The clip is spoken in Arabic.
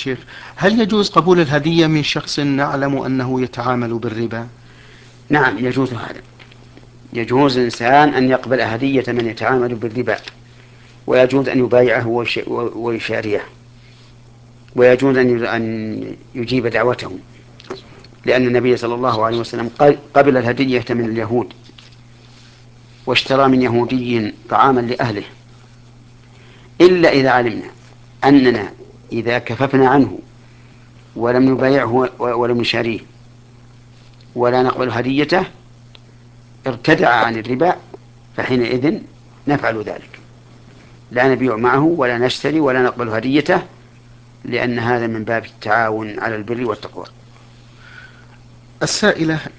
شيخ، هل يجوز قبول الهدية من شخص نعلم أنه يتعامل بالربا؟ نعم يجوز هذا، يجوز الإنسان أن يقبل هدية من يتعامل بالربا، ويجوز أن يبايعه ويشاريه، ويجوز أن يجيب دعوته، لأن النبي صلى الله عليه وسلم قبل الهدية من اليهود، واشترى من يهودي طعاما لأهله، إلا إذا علمنا أننا إذا كففنا عنه ولم نبايعه ولم نشاريه ولا نقبل هديته ارتدع عن الربا، فحينئذ نفعل ذلك، لا نبيع معه ولا نشتري ولا نقبل هديته، لأن هذا من باب التعاون على البر والتقوى. السائلة